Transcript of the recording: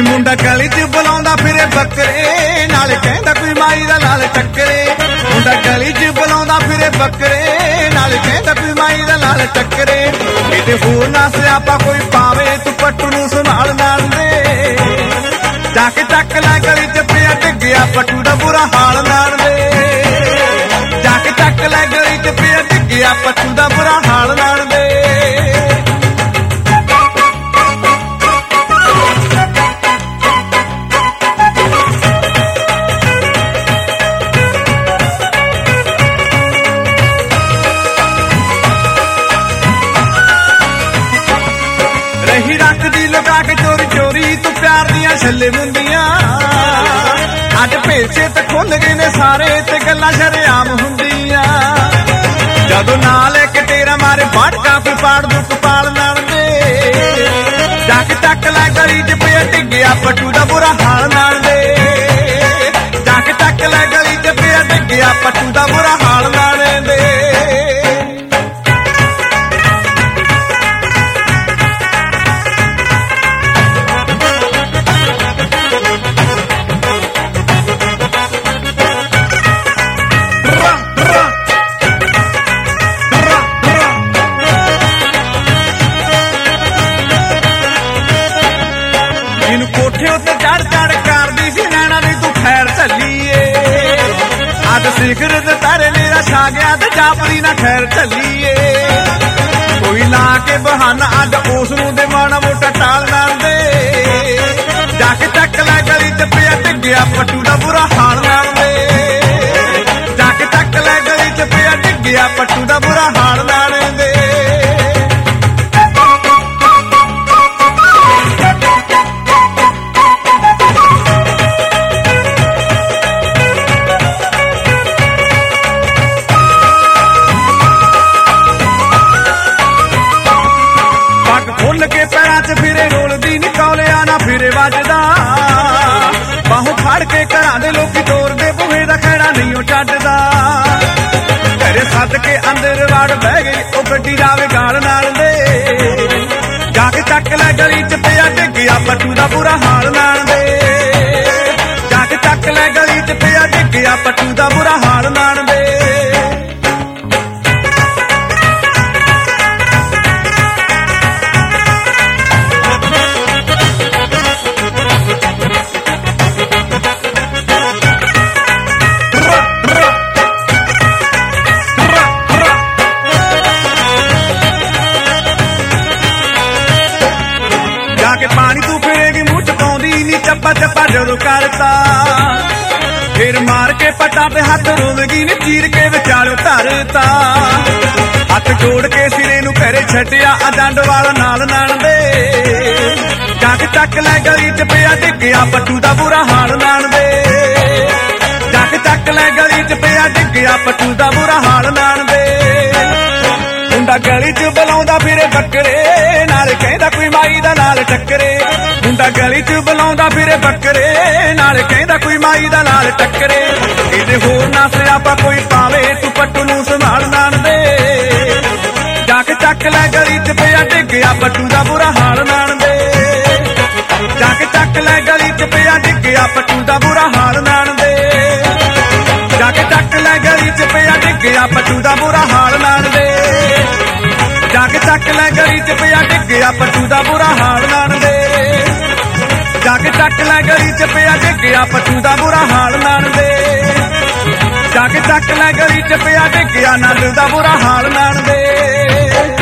ਮੁੰਡਾ ਗਲੀ 'ਚ ਬੁਲਾਉਂਦਾ ਫਿਰੇ ਬੱਕਰੇ, ਨਾਲੇ ਕਹਿੰਦਾ ਕੋਈ ਮਾਈ ਦਾ ਲਾਲ ਟੱਕਰੇ। ਮੁੰਡਾ ਗਲੀ 'ਚ ਬੁਲਾਉਂਦਾ ਫਿਰੇ ਬੱਕਰੇ, ਨਾਲੇ ਕਹਿੰਦਾ ਕੋਈ ਮਾਈ ਦਾ ਲਾਲ ਟੱਕਰੇ। ਕਿਤੇ ਹੋਰ ਨਾ ਸਿਆਪਾ ਕੋਈ ਪਾਵੇ, ਤੂੰ ਪੱਟੂ ਨੂੰ ਸੰਭਾਲ ਨਾਲ ਦੇ। ਜਾ ਕੇ ਚੱਕ ਲੈ ਗਲੀ 'ਚ ਪਿਆ ਡਿੱਗਿਆ ਪੱਟੂ ਦਾ ਬੁਰਾ ਹਾਲ ਨਾਲ ਦੇ। ਜਾ ਕੇ ਚੱਕ ਲੈ ਗਲੀ 'ਚ ਪਿਆ ਡਿੱਗਿਆ ਪੱਟੂ ਦਾ ਬੁਰਾ ਹਾਲ ਨਾਲ ਦੇ। ਰਹੀ ਰੱਖਦੀ ਲੁਕਾ ਕੇ ਚੋਰੀ ਚੋਰੀ ਤੂੰ ਪਿਆਰ ਦੀਆਂ ਛੱਲੇ ਮੁੰਦੀਆਂ। ਅੱਜ ਭੇਸੇ ਤੇ ਖੁੱਲ ਗਏ ਨੇ ਸਾਰੇ ਤੇ ਗੱਲਾਂ ਸ਼ਰੇਆਮ ਹੁੰਦੀਆਂ। ਜਦੋਂ ਨਾਲ ਇੱਕ ਤੇਰਾ ਮਾਰੇ ਬਾਟਕਾ ਫਿਰ ਪਾੜ ਦੂ ਕਪਾਲ ਨਾਲ ਦੇ। ਜਾ ਕੇ ਚੱਕ ਲੈ ਗਲੀ 'ਚ ਪਿਆ ਡਿੱਗਿਆ ਪੱਟੂ ਦਾ ਬੁਰਾ ਹਾਲ ਨਾਲ ਦੇ। ਜਾ ਕੇ ਚੱਕ ਲੈ ਗਲੀ 'ਚ ਪਿਆ ਡਿੱਗਿਆ ਪੱਟੂ ਦਾ ਬੁਰਾ ਹਾਲ ਨਾਲ ਦੇ। ਕੋਠੇ ਉੱਤੇ ਚੜ ਚੜ ਕਰਦੀ ਸੀ ਨੈਣਾ ਦੀ ਤੂੰ ਖੈਰ ਝੱਲੀਏ। ਅੱਜ ਸਿਖਰ ਤੇ ਤਾਰੇ ਮੇਰਾ ਛਾ ਗਿਆ ਤੇ ਜਾਪਦੀ ਨਾ ਖੈਰ ਝੱਲੀਏ। ਕੋਈ ਲਾ ਕੇ ਬਹਾਨਾ ਅੱਜ ਉਸ ਨੂੰ ਦੇ ਮਾਣਾ ਮੋਟਾ ਟਾਲ ਨਾਲ ਦੇ। ਜਾ ਕੇ ਚੱਕ ਲੈ ਗਲੀ 'ਚ ਪਿਆ ਡਿੱਗਿਆ ਪੱਟੂ ਦਾ ਬੁਰਾ ਹਾਲ ਨਾਲ ਦੇ। ਜਾ ਕੇ ਚੱਕ ਲੈ ਗਲੀ 'ਚ ਪਿਆ ਡਿੱਗਿਆ ਪੱਟੂ ਦਾ ਬੁਰਾ ਹਾਲ ਨਾਲ ਦੇ। ਖੁੱਲ ਕੇ ਪੈਰਾਂ 'ਚ ਫਿਰੇ ਰੋਲਦੀ ਨੀ ਕੌਲਿਆ ਨਾ ਫਿਰੇ ਵੱਜਦਾ। ਬਾਹੋਂ ਫੜ ਕੇ ਘਰਾਂ ਦੇ ਲੋਕੀ ਤੋਰਦੇ ਬੂਹੇ ਦਾ ਖੈੜਾ ਨਹੀਂ ਉਹ ਛੱਡਦਾ। ਘਰੇ ਸੱਦ ਕੇ ਅੰਦਰ ਵੜ ਬਹਿ ਗਈ ਉਹ ਗੱਡੀ ਦਾ ਵਿਗਾੜ ਨਾਲ ਦੇ। ਜਾ ਕੇ ਚੱਕ ਲੈ ਗਲੀ 'ਚ ਪਿਆ ਡਿੱਗਿਆ ਪੱਟੂ ਦਾ ਬੁਰਾ ਹਾਲ ਨਾਲ ਦੇ। ਜਾ ਕੇ ਚੱਕ ਲੈ ਗਲੀ 'ਚ ਪਿਆ ਡਿੱਗਿਆ ਪੱਟੂ ਦਾ ਬੁਰਾ ਹਾਲ ਨਾਲ ਦੇ। ਪਾਣੀ ਤੂੰ ਫਿਰੇਗੀ ਮੂੰਹ 'ਚ ਪਾਉਂਦੀ ਨੀ ਚੱਪਾ ਚੱਪਾ ਜਦੋਂ ਕਰਤਾ। ਫਿਰ ਮਾਰ ਕੇ ਪੱਟਾਂ ਤੇ ਹੱਥ ਰੋਲਗੀ ਨੀ ਚੀਰ ਕੇ ਵਿਚਾਲਿਓ ਧਰਤਾ। ਹੱਥ ਜੋੜ ਕੇ ਸਿਰੇ ਨੂੰ ਘਰੇ ਛੱਡਿਆ ਆ ਡੰਡ ਵਾਲਾ ਨਾਲ ਨਾਲ ਦੇ। ਜਾ ਕੇ ਚੱਕ ਲੈ ਗਲੀ 'ਚ ਪਿਆ ਡਿੱਗਿਆ ਪੱਟੂ ਦਾ ਬੁਰਾ ਹਾਲ ਨਾਲ ਦੇ। ਜਾ ਕੇ ਚੱਕ ਲੈ ਗਲੀ 'ਚ ਪਿਆ ਡਿੱਗਿਆ ਪੱਟੂ ਦਾ ਬੁਰਾ ਹਾਲ ਨਾਲ ਦੇ। ਮੁੰਡਾ ਗਲੀ 'ਚ ਬੁਲਾਉਂਦਾ ਫਿਰੇ ਬੱਕਰੇ, ਨਾਲੇ ਕਹਿੰਦਾ ਕੋਈ ਮਾਈ ਦਾ ਲਾਲ ਟੱਕਰੇ। ਮੁੰਡਾ ਗਲੀ 'ਚ ਬੁਲਾਉਂਦਾ ਫਿਰੇ ਬੱਕਰੇ, ਨਾਲੇ ਕਹਿੰਦਾ ਕੋਈ ਮਾਈ ਦਾ ਲਾਲ ਟੱਕਰੇ। ਕਿਤੇ ਹੋਰ ਨਾ ਸਿਆਪਾ ਕੋਈ ਪਾਵੇ, ਤੂੰ ਪੱਟੂ ਨੂੰ ਸੰਭਾਲ ਨਾਲ ਦੇ। ਜਾ ਕੇ ਚੱਕ ਲੈ ਗਲੀ 'ਚ ਪਿਆ ਡਿੱਗਿਆ ਪੱਟੂ ਦਾ ਬੁਰਾ ਹਾਲ ਨਾਲ ਦੇ। ਜਾ ਕੇ ਚੱਕ ਲੈ ਗਲੀ 'ਚ ਪਿਆ ਡਿੱਗਿਆ ਪੱਟੂ ਦਾ ਬੁਰਾ ਹਾਲ ਨਾਲ ਦੇ। ਜਾ ਕੇ ਚੱਕ ਲੈ ਗਲੀ 'ਚ ਪਿਆ ਡਿੱਗਿਆ ਪੱਟੂ ਦਾ ਬੁਰਾ ਹਾਲ ਨਾਲ ਦੇ। ਜਾ ਕੇ ਚੱਕ ਲੈ ਗਲੀ 'ਚ ਪਿਆ ਡਿੱਗਿਆ ਪੱਟੂ ਦਾ ਬੁਰਾ ਹਾਲ ਨਾਲ ਦੇ। ਜਾ ਕੇ ਚੱਕ ਲੈ ਗਲੀ 'ਚ ਪਿਆ ਡਿੱਗਿਆ ਪੱਟੂ ਦਾ ਬੁਰਾ ਹਾਲ ਨਾਲ ਦੇ। ਜਾ ਕੇ ਚੱਕ ਲੈ ਗਲੀ 'ਚ ਪਿਆ ਡਿੱਗਿਆ ਨੰਦ ਦਾ ਬੁਰਾ ਹਾਲ ਨਾਲ ਦੇ।